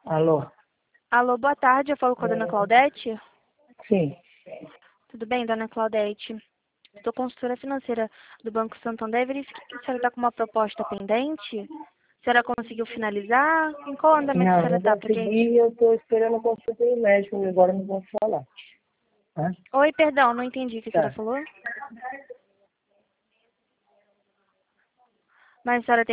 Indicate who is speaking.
Speaker 1: Alô?
Speaker 2: Alô, boa tarde, eu falo com a dona Claudete.
Speaker 1: Sim.
Speaker 2: Tudo bem, dona Claudete? Estou consultora financeira do Banco Santander. Verifique que a senhora está com uma proposta pendente. A senhora conseguiu finalizar? Em qual andamento a
Speaker 1: Não,
Speaker 2: senhora
Speaker 1: não
Speaker 2: está?
Speaker 1: consegui, eu estou esperando a consulta do médico, agora não posso falar. Tá?
Speaker 2: Oi, perdão, não entendi o que a senhora
Speaker 1: Tá.
Speaker 2: falou. Mas a senhora tem